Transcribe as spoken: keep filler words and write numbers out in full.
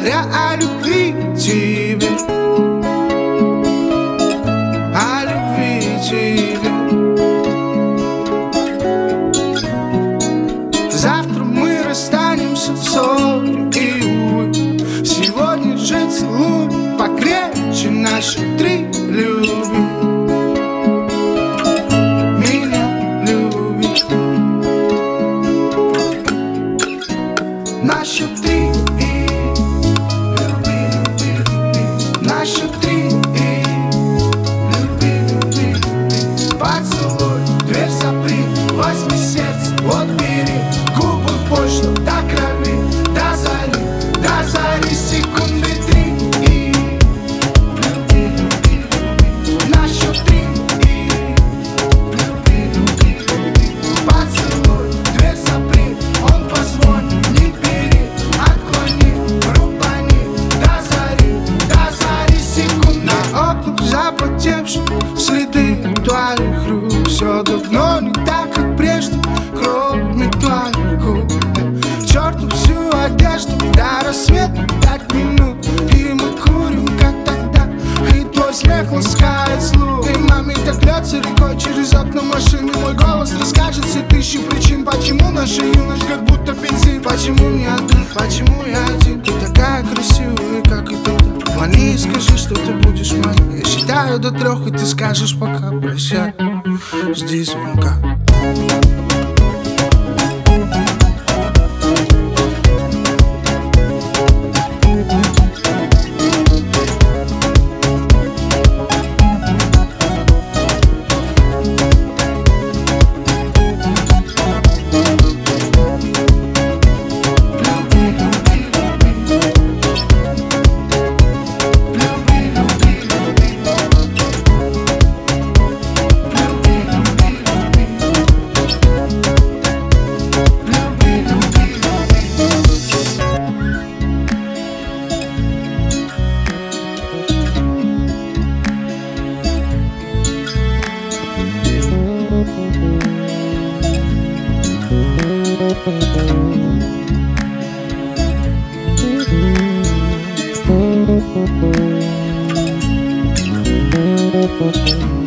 говоря о любви тебе, о любви тебе. Завтра мы расстанемся в ссоре, и увы, сегодня же целуй покрепче наши три любви. На счет три и люби, люби, люби. На счет три и люби, люби, люби. Поцелуй, дверь запри, возьми сердце, вот бери. Губы в бой, что до крови, до зари, до зари. Секунды три и люби, люби, люби. На счет три и люби, люби, люби. Поцелуй, дверь запри, он позвонит. Запотевшие следы твоих рук, все давно не так, как прежде, кроме твоих губ. К черту всю одежду, до рассвета пять минут, и мы курим, как тогда, и твой смех ласкает слух. И маме так льется рекой через окна машины, мой голос расскажет все тысячи причин, почему наша юность как будто бензин. Почему не одна, почему я один? Ты такая красивая, как и тогда. Звони и скажи, что ты будешь моей. Я считаю до трех, и ты скажешь пока прощай. Жди звонка. Thank you.